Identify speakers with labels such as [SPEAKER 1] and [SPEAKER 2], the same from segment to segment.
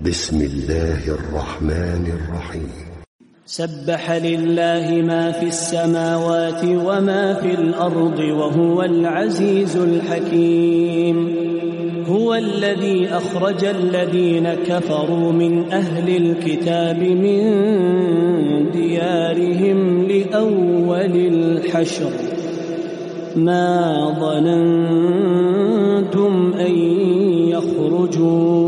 [SPEAKER 1] بسم الله الرحمن الرحيم.
[SPEAKER 2] سبح لله ما في السماوات وما في الأرض وهو العزيز الحكيم. هو الذي أخرج الذين كفروا من أهل الكتاب من ديارهم لأول الحشر ما ظننتم أن يخرجوا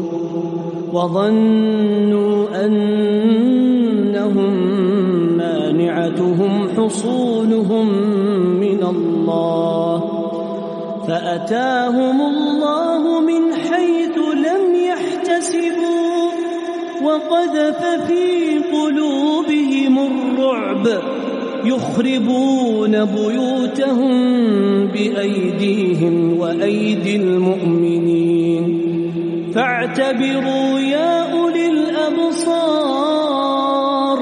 [SPEAKER 2] وظنوا أنهم مانعتهم حصونهم من الله فأتاهم الله من حيث لم يحتسبوا وقذف في قلوبهم الرعب يخربون بيوتهم بأيديهم وأيدي المؤمنين فاعتبروا يا أولي الأبصار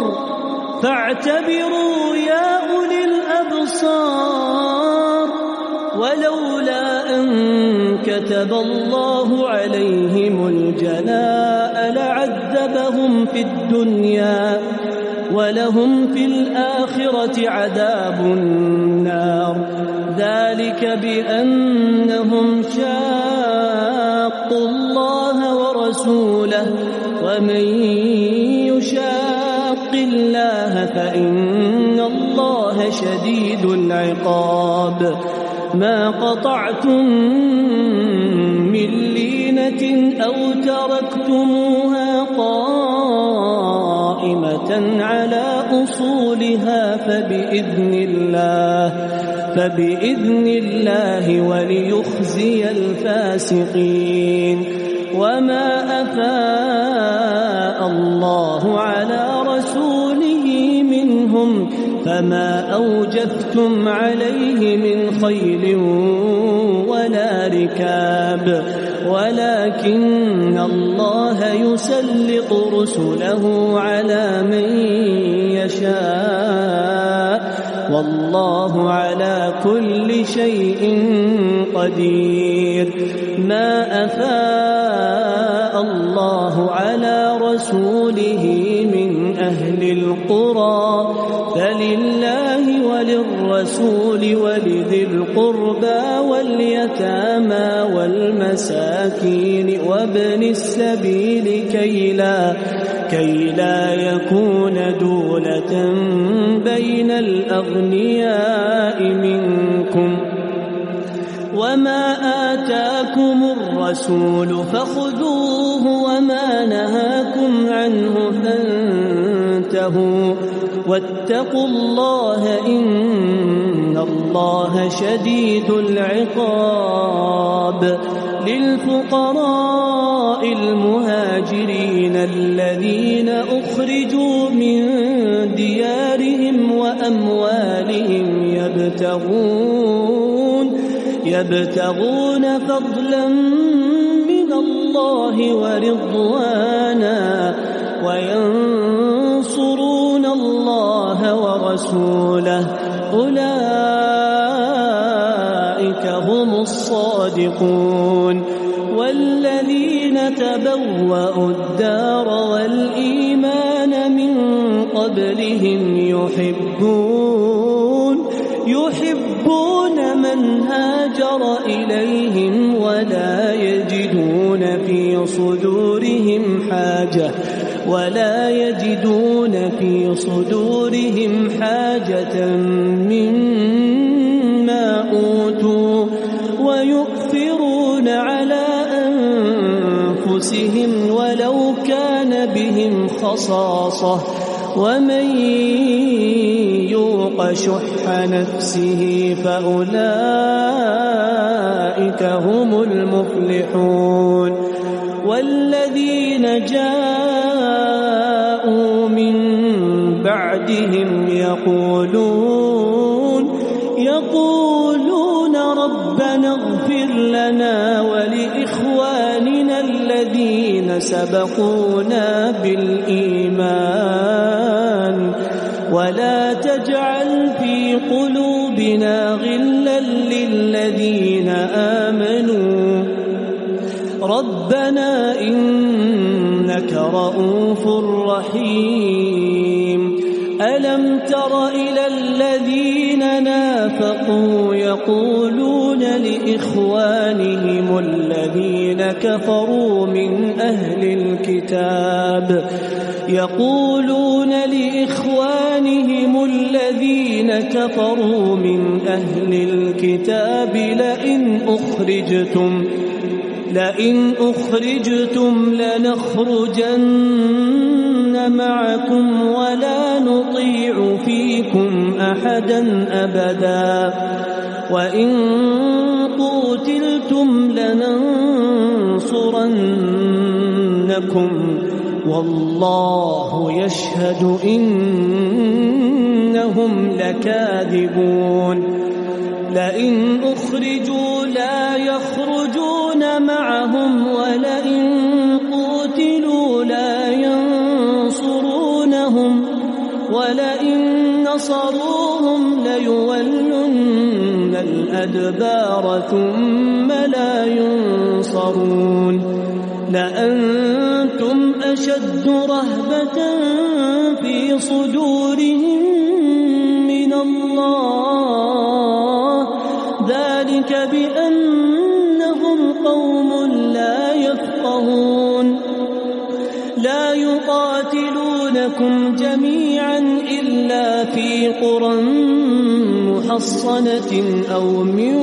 [SPEAKER 2] ولولا أن كتب الله عليهم الجلاء لعذبهم في الدنيا ولهم في الآخرة عذاب النار ذلك بأنهم شاقوا الله ورسوله ومن يشاق الله فإن الله شديد العقاب ما قطعتم من لينة أو تركتموها قائمة على أصولها فبإذن الله وليخزي الفاسقين وما أفاء الله على رسوله منهم فما أوجفتم عليه من خيل ولا ركاب ولكن الله يسلط رسله على من يشاء والله على كل شيء قدير ما أفاء الله على رسوله من أهل القرى فلله وللرسول ولذي القربى واليتامى والمساكين وابن السبيل كي لا يكون دولة بين الأغنياء منكم وما آتاكم الرسول فخذوه وما نهاكم عنه فانتهوا واتقوا الله إن الله شديد العقاب للفقراء المهاجرين الذين أخرجوا من ديارهم وأموالهم يبتغون فضلا من الله ورضوانا وينصرون الله ورسوله أولئك هم الصادقون والذين تبوأوا الدار والإيمان من قبلهم يحبون من هاجر إليهم ولا يجدون في صدورهم حاجة مما أوتوا ويؤثرون على أنفسهم ولو كان بهم خصاصة ومن يوق شح نفسه فأولئك هم المفلحون والذين جاءوا من بعدهم يقولون ربنا اغفر لنا ولإخواننا الذين سبقونا بالإيمان ولا تجعل في قلوبنا غلا للذين آمنوا ربنا إنك لرؤوف رحيم ألم تر إلى الذين نافقوا يقولون لإخوانهم الذين كفروا من أهل الكتاب لئن أخرجتم لنخرجن معكم ولا نطيع فيكم أحدا أبدا وإن قوتلتم لننصرنكم والله يشهد إنهم لكاذبون لئن أخرجوا لا يخرجون معهم ولئن قوتلوا لا ينصرونهم ولئن نصروهم ليولن الأدبار ثم لا ينصرون لأنتم أشد رهبة في صدورهم من الله ذلك بأنهم قوم لا يفقهون لا يقاتلونكم جميعا إلا في قرى محصنة أو من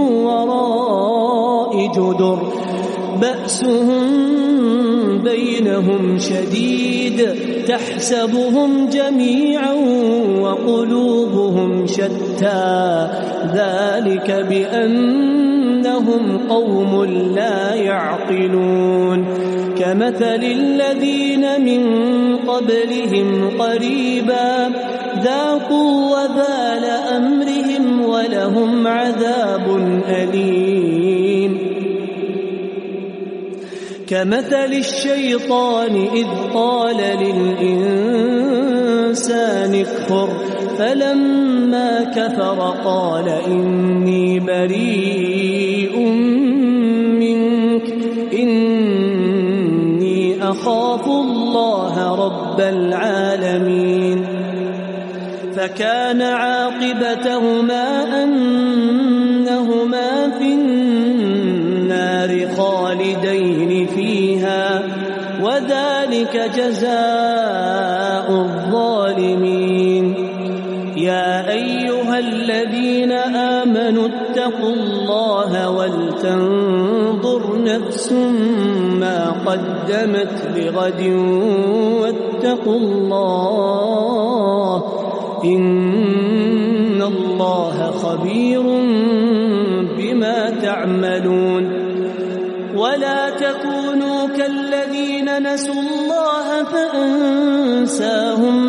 [SPEAKER 2] وراء جدر بأسهم بينهم شديد تحسبهم جميعا وقلوبهم شتى ذلك بأنهم قوم لا يعقلون كمثل الذين من قبلهم قريبا ذاقوا وبال أمرهم ولهم عذاب أليم كمثل الشيطان إذ قال للإنسان اكفر فلما كفر قال إني بريء منك إني أخاف الله رب العالمين فكان عاقبتهما أنهما في النار خالدين فيها وذلك جزاء الظالمين يا أيها الذين آمنوا اتقوا الله ولتنظر نفس ما قدمت لغد واتقوا الله إن الله خبير بما تعملون ولا تكونوا كالذين نسوا الله فأنساهم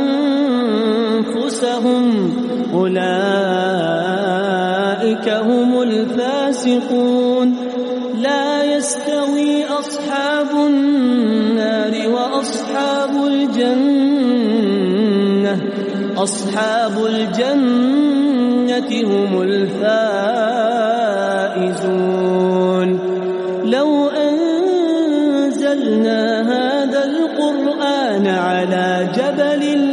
[SPEAKER 2] أنفسهم أولئك هم الفاسقون لا يستوي أصحاب النار وأصحاب الجنة هم الفائزون لو أنزلنا هذا القرآن على جبل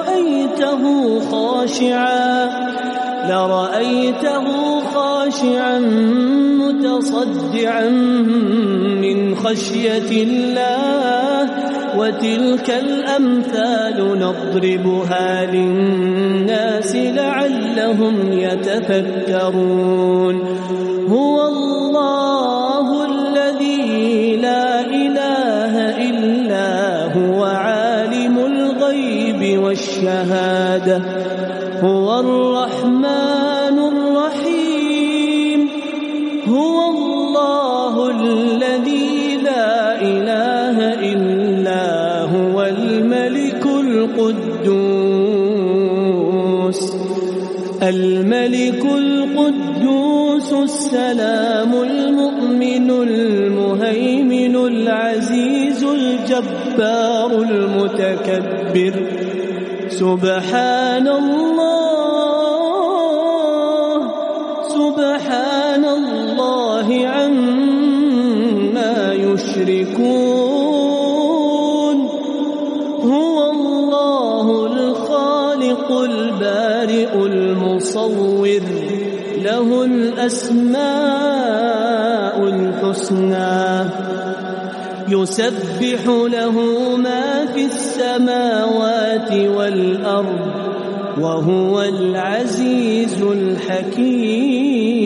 [SPEAKER 2] لرأيته خاشعا متصدعا من خشية الله وتلك الأمثال نضربها للناس لعلهم يتفكرون هو الله الذي لا إله إلا هو عالم الغيب والشهادة هو الرحمن الرحيم هو الله الذي لا إله إلا هو الملك القدوس السلام المؤمن المهيمن العزيز الجبار المتكبر سبحان الله عما يشركون الخالق البارئ المصور له الأسماء الحسنى يسبح له ما في السماوات والأرض وهو العزيز الحكيم.